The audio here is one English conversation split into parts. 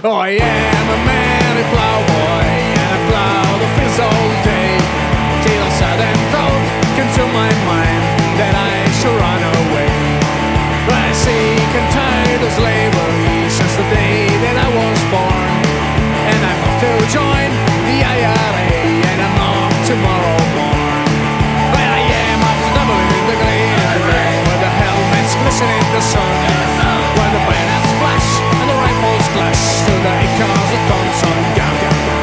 I am a merry plowboy, and I plow the fields all day, till a sudden thought came to my mind that I should run away. I sick and tired of slavery since the day that I was born, and I'm off to join the IRA, and I'm off tomorrow morn. But I am off to Dublin in the green and the red, where the helmets glisten in the sun, where the bayonets flash and the rifles clash to the acres of Thompson. Gun, gun, gun.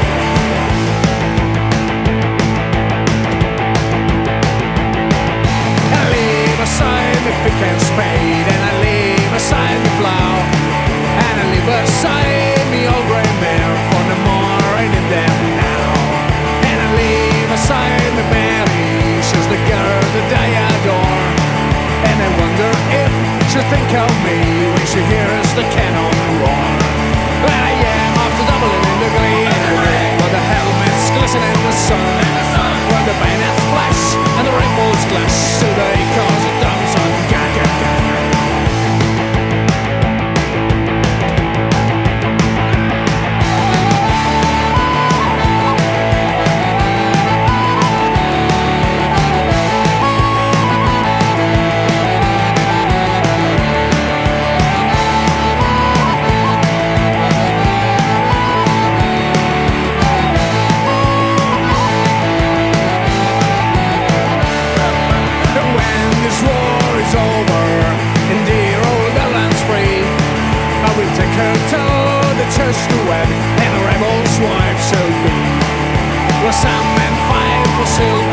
I leave aside the pick and spade, and I leave aside the plow, and I leave aside me old grey mare, for no more I need them now. And I leave aside the Mary, she's the girl that I adore, and I wonder if she'll think of me when she hears the cannon roar. But I am off to Dublin in the green and the red, where the helmets glisten in the sun, where the bayonets flash and the rifles clash to the acres of Thompson. Gun, gun, gun. Take her to the church to wed, and a rebel's wife shall be, where some men fight for silver